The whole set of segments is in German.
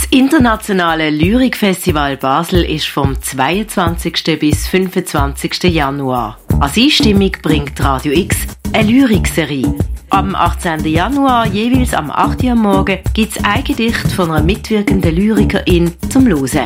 internationale Lyrikfestival Basel ist vom 22. bis 25. Januar. Als Einstimmung bringt Radio X eine Lyrikserie. Am 18. Januar, jeweils am 8. Uhr am Morgen, gibt es ein Gedicht von einer mitwirkenden Lyrikerin zum Hören.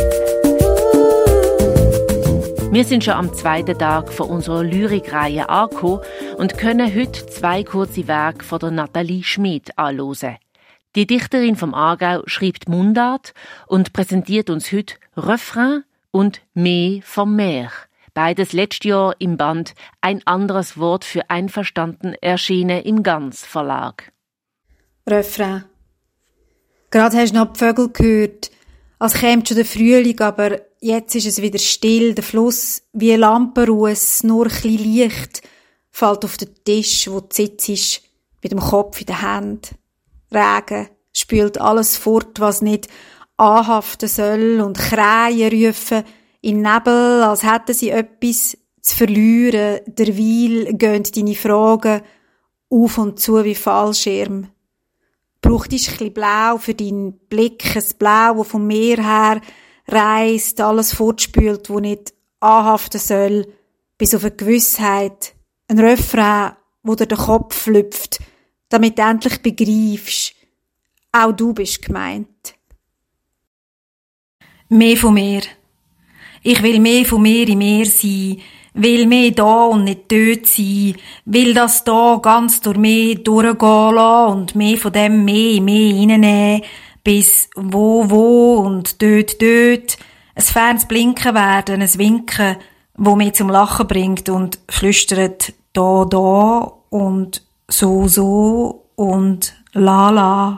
Wir sind schon am zweiten Tag von unserer Lyrikreihe angekommen und können heute 2 kurze Werke von der Nathalie Schmid anhören. Die Dichterin vom Aargau schreibt Mundart und präsentiert uns heute Refrain und Mehr vom Meer. Beides letztes Jahr im Band Ein anderes Wort für einverstanden erschienen im Ganz Verlag. Refrain. Gerade hast du noch die Vögel gehört, als käme schon der Frühling, aber jetzt ist es wieder still. Der Fluss wie eine Lampenruß, nur ein bisschen Licht, fällt auf den Tisch, wo du sitzt, mit dem Kopf in den Händen. Regen spült alles fort, was nicht anhaften soll, und Krähen rufen in Nebel, als hätten sie etwas zu verlieren. Derweil gehen deine Fragen auf und zu wie Fallschirm. Braucht ein bisschen Blau für deinen Blick, ein Blau, das vom Meer her reist, alles fortspült, wo nicht anhaften soll, bis auf eine Gewissheit, ein Refrain, wo dir der Kopf lüpft, damit du endlich begreifst, auch du bist gemeint. Mehr von mir. Ich will mehr von mir in mir sein, will mehr da und nicht dort sein, will das da ganz durch mich durchgehen lassen und mehr von dem mehr in mich reinnehmen, bis wo und dort. Ein fernes Blinken werden, ein Winken, wo mich zum Lachen bringt und flüstert da und so und la.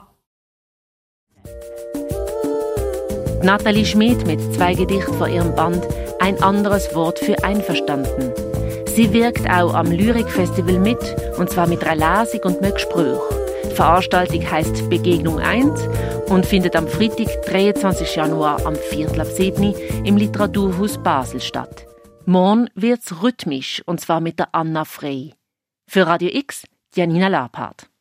Nathalie Schmid mit 2 Gedichten von ihrem Band Ein anderes Wort für einverstanden. Sie wirkt auch am Lyrikfestival mit, und zwar mit einer Lesung und einem Gespräch. Die Veranstaltung heisst Begegnung 1 und findet am Freitag, 23. Januar am 6:45 im Literaturhaus Basel statt. Morgen wird's rhythmisch, und zwar mit der Anna Frey. Für Radio X, Janina Lapart.